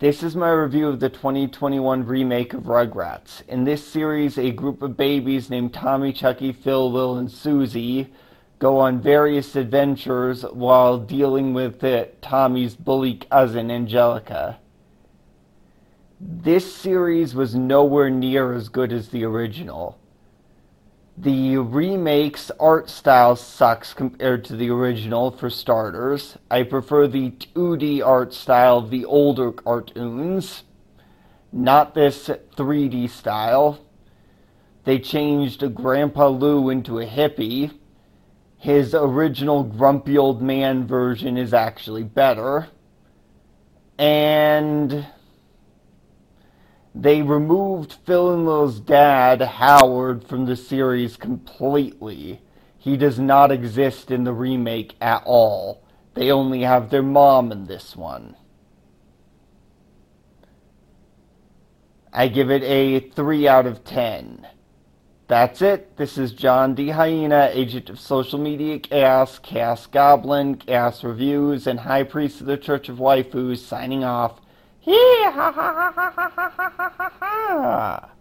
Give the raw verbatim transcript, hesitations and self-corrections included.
This is my review of the twenty twenty-one remake of Rugrats. In this series, a group of babies named Tommy, Chucky, Phil, Lil, and Susie go on various adventures while dealing with it, Tommy's bully cousin, Angelica. This series was nowhere near as good as the original. The remake's art style sucks compared to the original, for starters. I prefer the two D art style of the older cartoons, not this three D style. They changed Grandpa Lou into a hippie. His original grumpy old man version is actually better. And they removed Phil and Lil's dad, Howard, from the series completely. He does not exist in the remake at all. They only have their mom in this one. I give it a three out of ten. That's it. This is John D. Hyena, agent of social media chaos, Chaos Goblin, Chaos Reviews, and High Priest of the Church of Waifus, signing off. Hee ha ha ha ha ha ha ha.